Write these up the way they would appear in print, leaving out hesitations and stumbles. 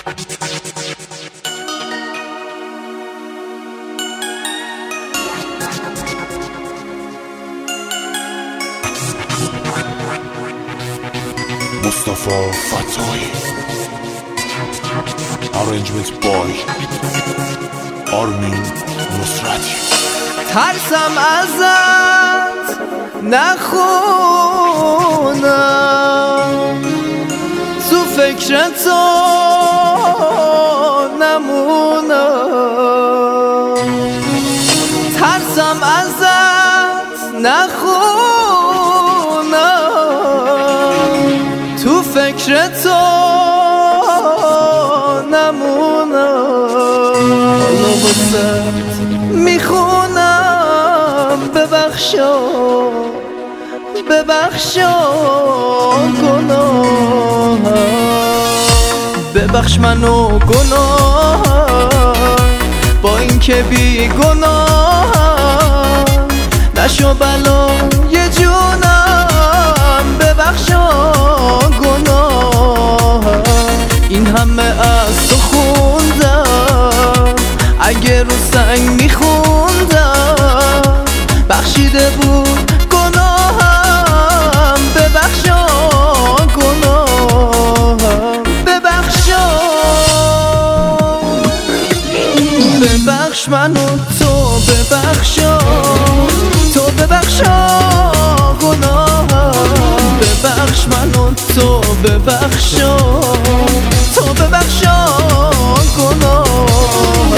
Mustafa Fatoi. Arrangement boy آرمین نصرتی. ترسم ازت نخونم، تو فکر تو نمونم. ترسم ازت نخونم، تو فکر تو نمونم. حالا واسه میخونم ببخشا گناه، ببخش منو گناه، با این که بی گناه نشو بلای جونم. ببخشا گناه، این همه از تو خوندم، اگه رو سنگ میخوندم بخشیده بود گناهم. ببخشا گناهم، ببخش منو تو، ببخشا گناهم. ببخش منو تو، ببخشا گناهم.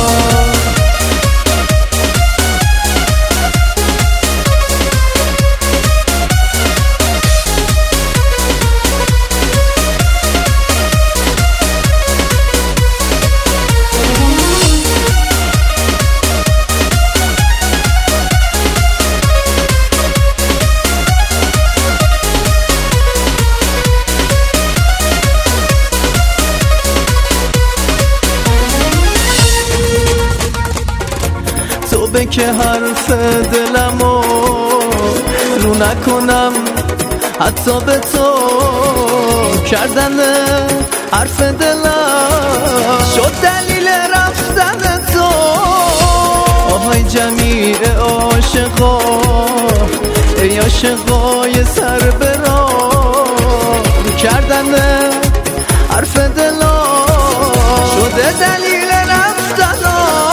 تو به که حرف دلمو رو نکنم، حتی به تو کردن حرف دلم شد دلیل رفتن تو. آهای جمیع عاشقا، ای عاشقای سر به راه، کردن حرف دلم شده دلیل رفتن.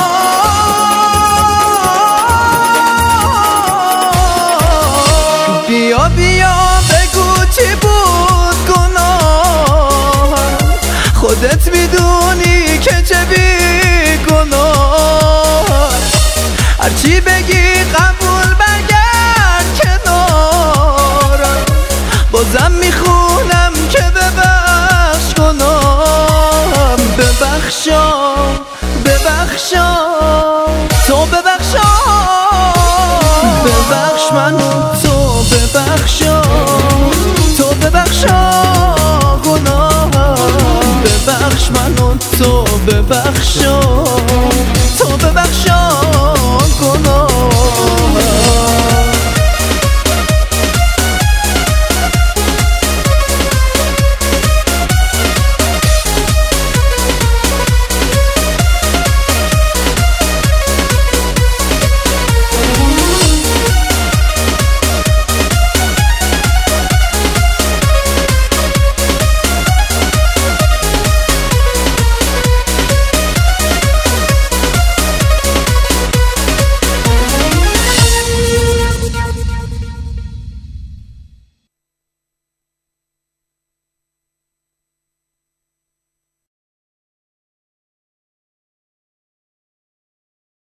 بیا بگو چی بود گناه، خودت میدونی که چه بی گناه. هرچی بگی قبول برگرد کنارم، بازم میخونم که ببخش گناهم. ببخشا تو، ببخش منو تو، ببخشا گناهم. ببخش منو تو، ببخشا